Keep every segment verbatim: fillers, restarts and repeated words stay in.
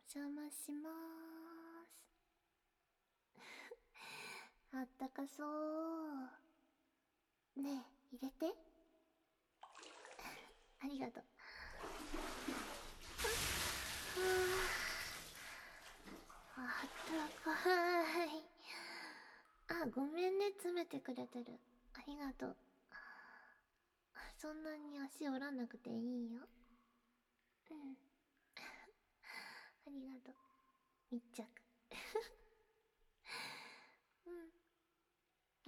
邪魔しまーす。あったかそう。ねえ、入れて。ありがとう。あったかい。あ、ごめんね、詰めてくれてる。ありがとう。そんなに足折らなくていいよ。うん。ありがとう。密着。うん。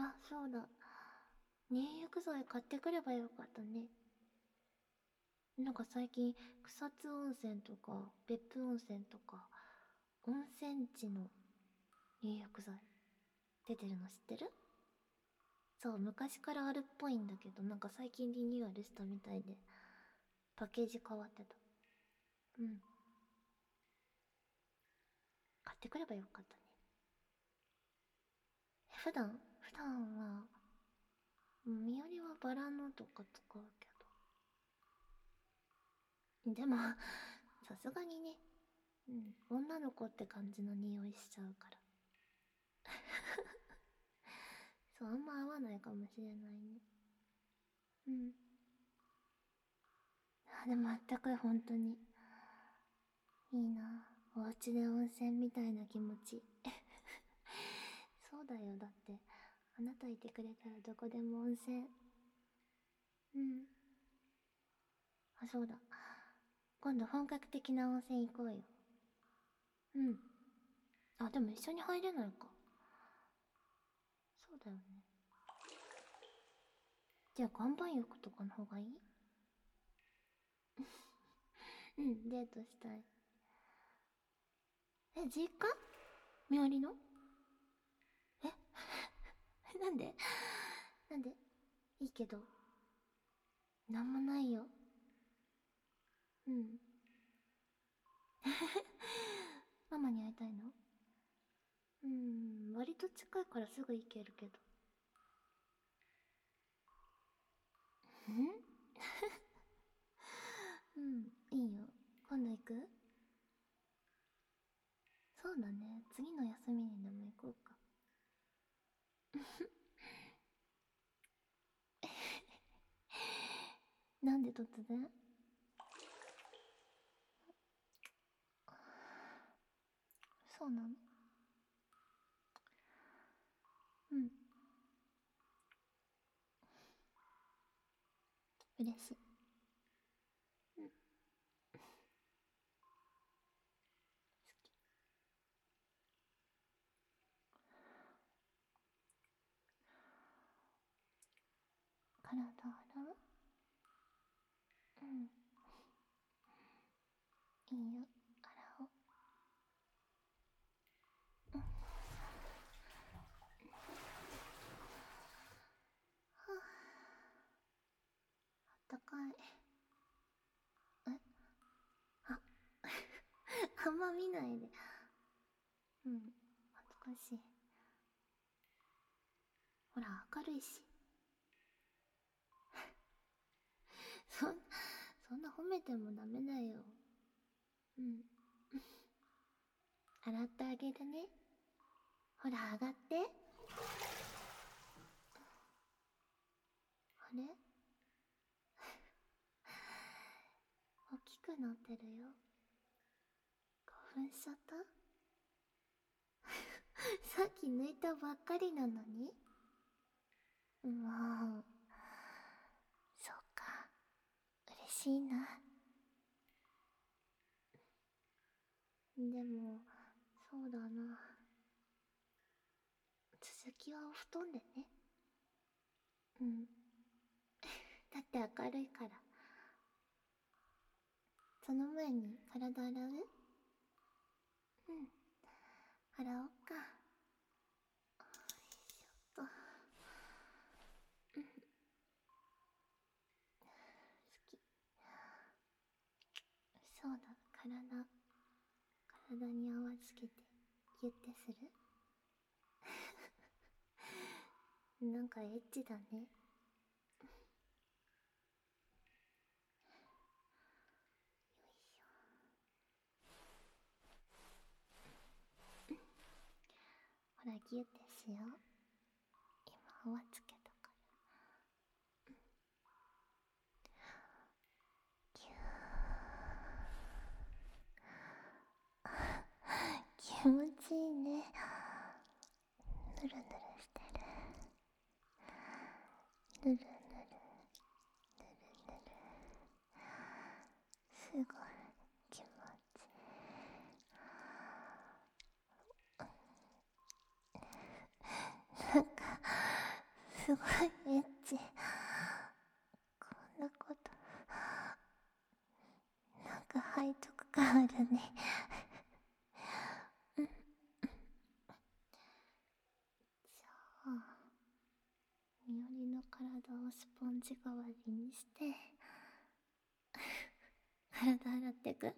あ、そうだ。入浴剤買ってくればよかったね。なんか最近、草津温泉とか、別府温泉とか、温泉地の入浴剤出てるの知ってる？そう、昔からあるっぽいんだけど、なんか最近リニューアルしたみたいで、パッケージ変わってた。うん。買ってくればよかったね。え、普段普段は、身寄りはバラのとか使うけど。でも、さすがにね、うん、女の子って感じの匂いしちゃうから。そう、あんま合わないかもしれないね。うん。あ、でもあったかい、本当に。いいな。お家で温泉みたいな気持ち。そうだよ、だって。あなたいてくれたらどこでも温泉。うん。あ、そうだ。今度本格的な温泉行こうよ。うん。あ、でも一緒に入れないか。そうだよね。じゃあ岩盤浴とかの方がいい？うん、デートしたい。え、実家？みおりの？えなんで？なんで？いいけど。なんもないよ。うん。ママに会いたいの？うん、割と近いからすぐ行けるけど。んうん、いいよ。今度行く？そうだね。次の休みにでも行こうか。なんで突然？そうなの？うん。嬉しい。うん。体洗う？うん。いいよ。洗おう。うん。はあったかい。え、あ、あんま見ないで。うん。恥ずかしい。ほら、明るいし。そん、そんな褒めてもダメだよ。うん。洗ってあげるね。ほら、上がって。あれ？大きくなってるよ。興奮しちゃった？さっき抜いたばっかりなのに？もう、そっか。嬉しいな。でも、そうだな。続きはお布団でね。うん。だって明るいから。その前に体洗う？うん。洗おっか。よいしょっと。うん。好き。そうだ、体、体に泡つけて、ギュッてする？なんかエッチだね。よいしょ。 ギュですよ。今泡つけたから。気持ちいいね。ぬるぬるしてる。ぬるぬるぬるぬるすごい気持ちいい。なんかすごいエッチ。こんなことなんか背徳感あるね。うん。じゃあみおりの体をスポンジ代わりにして体洗ってく。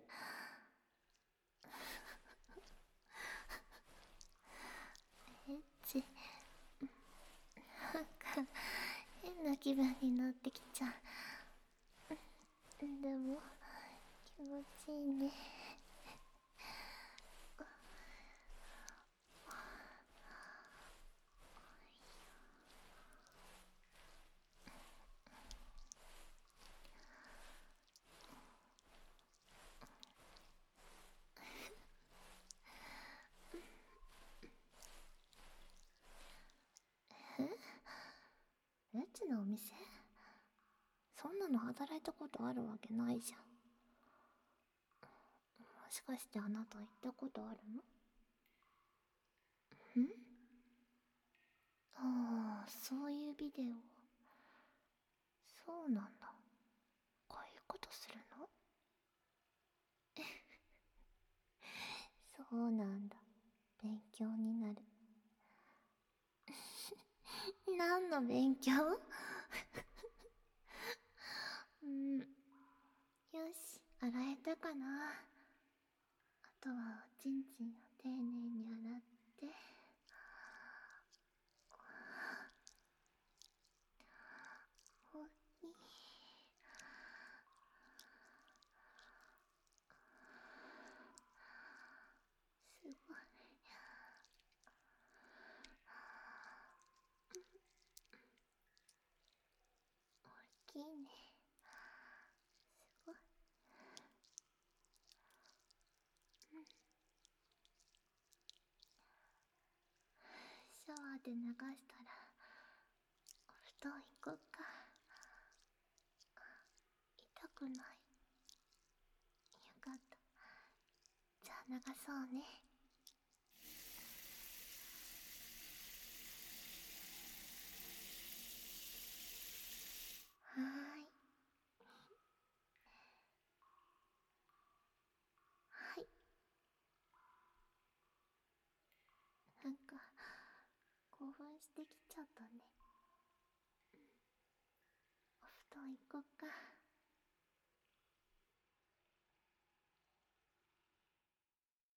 エッチ。なんか変な気分になってきちゃう。でも気持ちいいね。えエッチなお店？そんなの働いたことあるわけないじゃん。もしかしてあなた行ったことあるの？ん？ああ、そういうビデオ。そうなんだ。こういうことするの？そうなんだ。勉強になる。何の勉強？うん。よし、洗えたかな。あとはおちんちんを丁寧に洗って。おい。すごい。大きいね。すごい。うん。シャワーで流したらお布団行こっか。痛くない。よかった。じゃあ流そうね。はーい。はい。なんか興奮してきちゃったね。お布団行こっか。